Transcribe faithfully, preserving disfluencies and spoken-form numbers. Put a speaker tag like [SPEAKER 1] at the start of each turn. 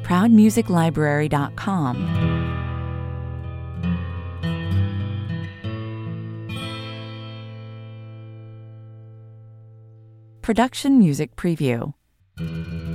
[SPEAKER 1] proud music library dot com. Production Music Preview.